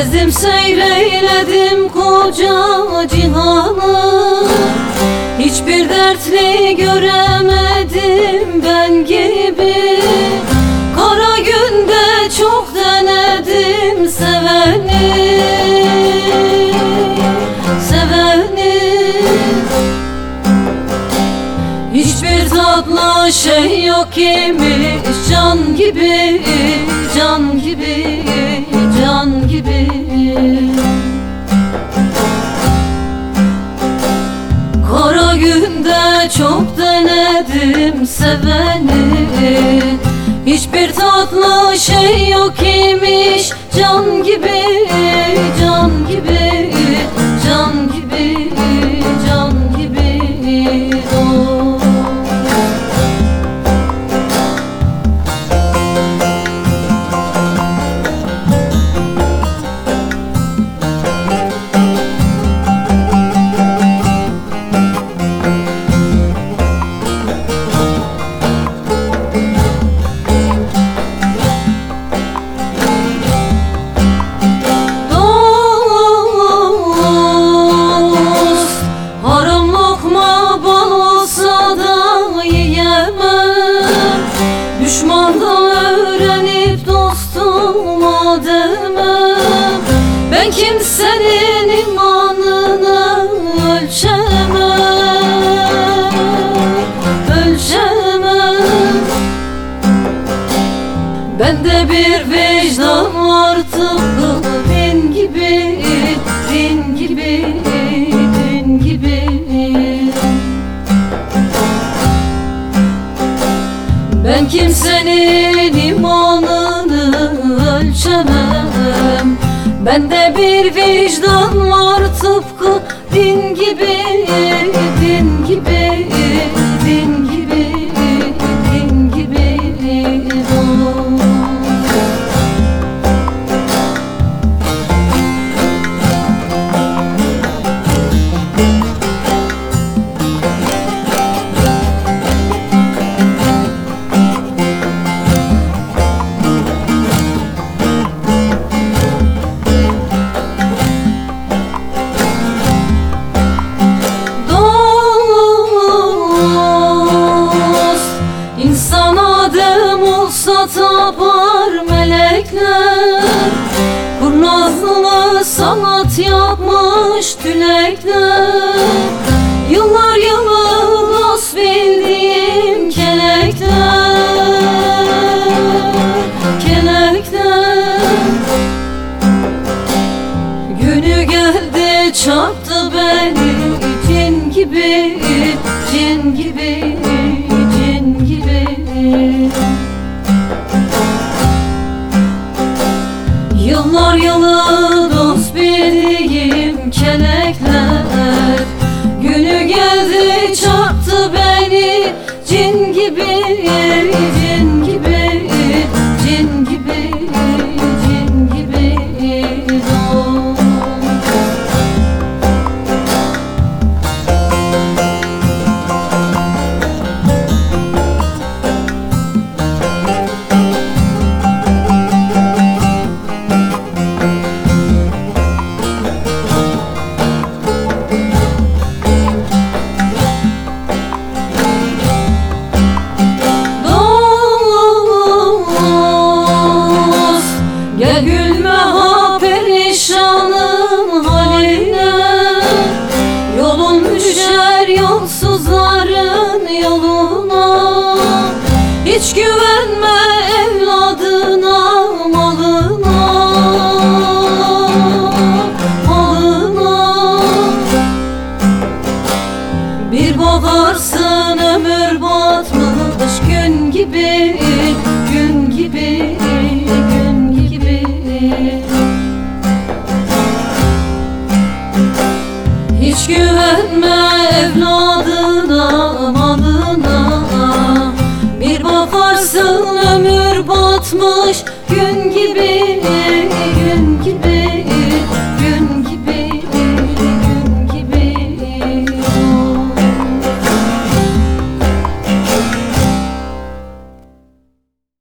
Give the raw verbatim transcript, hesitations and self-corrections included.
Gezdim seyreyledim koca cihanı, hiçbir dertli göremedim ben gibi. Kara günde çok denedim seveni, seveni. Hiçbir tatlı şey yok imiş, can gibi, can gibi, can gibi. Kara günde çok denedim seveni, hiçbir tatlı şey yok imiş, can gibi, can gibi, can gibi, can gibi. Oh. Düşmandan öğrenip dostuma demem, ben kimsenin imanını ölçemem, ölçemem. Bende bir vicdan var tıpkı din gibi, din gibi, din gibi. Ben kimsenin imanını ölçemem, bende bir vicdan var tıpkı din gibi, din gibi, din gibi, din gibi. Oh. Tapar melekler, kurnazlığı sanat yapmış tülekler. Yıllar yılı dost bildiğim kelekler, kelekler. Günü geldi çarptı beni cin gibi, cin gibi, cin gibi. Yıllar yılı dost bildiğim kelekler, günü geldi çarptı beni cin gibi, cin gibi, cin gibi, cin gibi. Oh. Gel gülme ha perişanın haline, yolun düşer yolsuzların yoluna. Hiç güvenme evladına, malına, malına. Bir bakarsın ömür batmış gün gibi, gün gibi, gün gibi. Hiç güvenme evladına, malına. Bir bakarsın ömür batmış